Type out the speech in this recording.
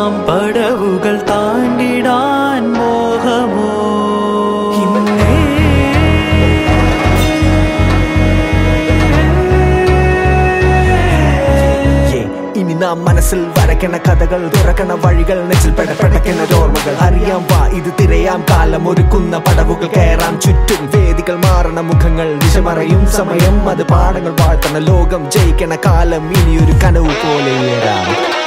പടവുകൾ താണ്ടിടാൻ മോഹമോ ഇനി നാം മനസ്സിൽ വരയ്ക്കണ കഥകൾ തുറക്കണ വഴികൾ നെഞ്ചിൽ പെടപ്പെടക്കണ ഓർമ്മകൾ അറിയാം വാ ഇത് തിരയാം കാലം ഒരുക്കുന്ന പടവുകൾ കയറാം ചുറ്റും വേദികൾ മാറണ മുഖങ്ങൾ ദിശമറയും സമയം അത് പാടങ്ങൾ വാഴ്ത്തണ ലോകം ജയിക്കണ കാലം ഇനിയൊരു കനവ് പോലെ ഉയരാം